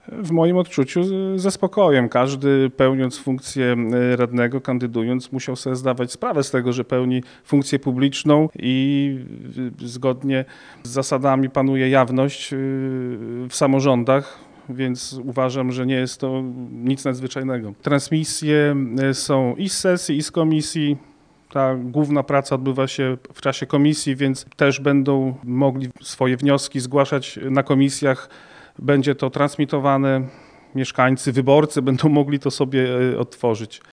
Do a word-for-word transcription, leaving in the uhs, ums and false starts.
W moim odczuciu ze spokojem. Każdy, pełniąc funkcję radnego, kandydując, musiał sobie zdawać sprawę z tego, że pełni funkcję publiczną i zgodnie z zasadami panuje jawność w samorządach, więc uważam, że nie jest to nic nadzwyczajnego. Transmisje są i z sesji, i z komisji. Ta główna praca odbywa się w czasie komisji, więc też będą mogli swoje wnioski zgłaszać na komisjach. Będzie to transmitowane, mieszkańcy, wyborcy będą mogli to sobie odtworzyć.